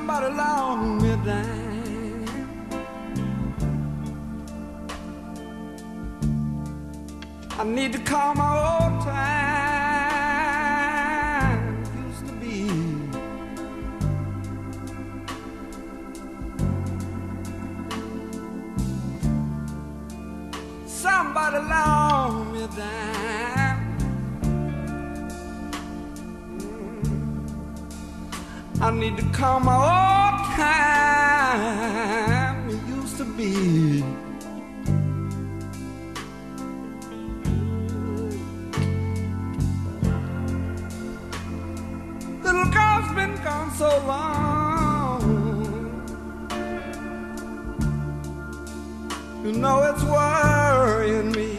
somebody long me down. I need to call my old time used to be. Somebody long me down. I need to call my old time it used to be. Little girl's been gone so long, you know it's worrying me.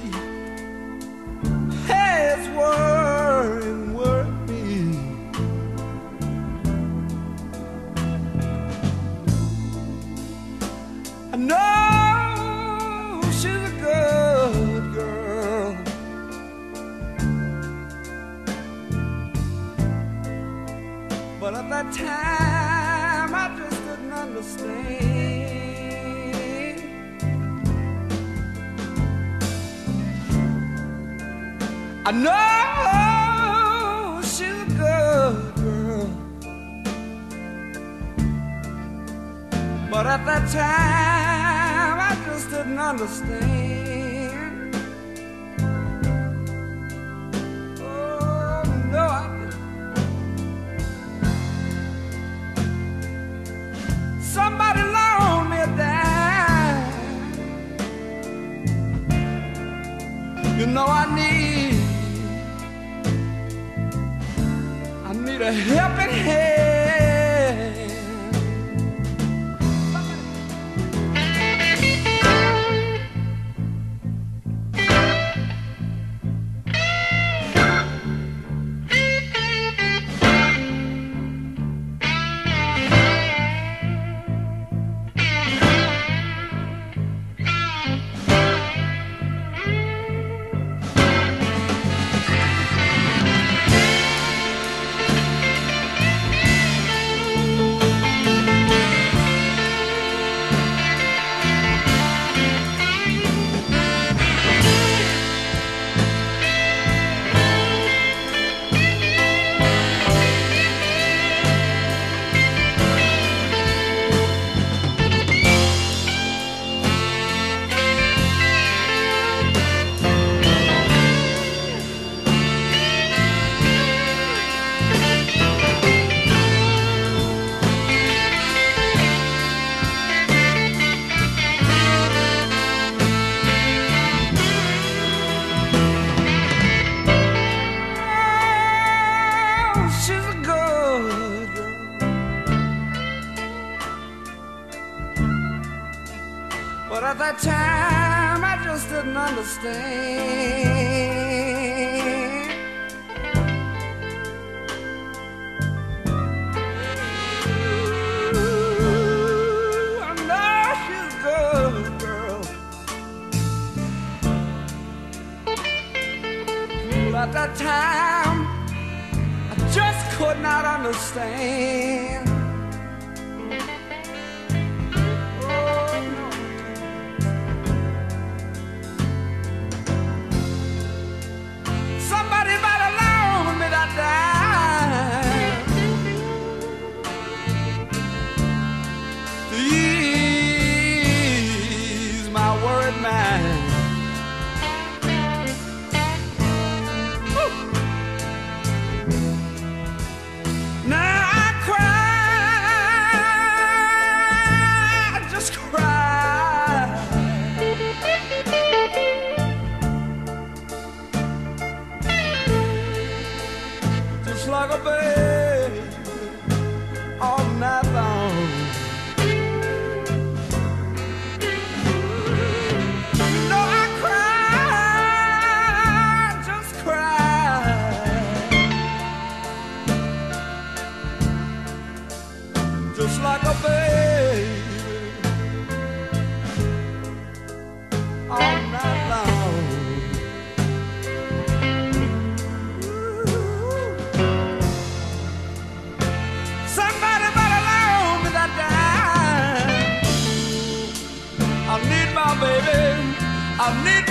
Hey, it's worrying me. I know she's a good girl, but at that time I just didn't understand. I know she's a good girl, but at that time I just didn't understand. Oh no, I didn't. Somebody loan me down. You know I need a helping hand. But at that time I just didn't understand. Ooh, I know she's a good girl, but at that time I just could not understand. Like a baby all night long. You know I cry, just cry, just like a baby all night long. Somebody better loan me that I need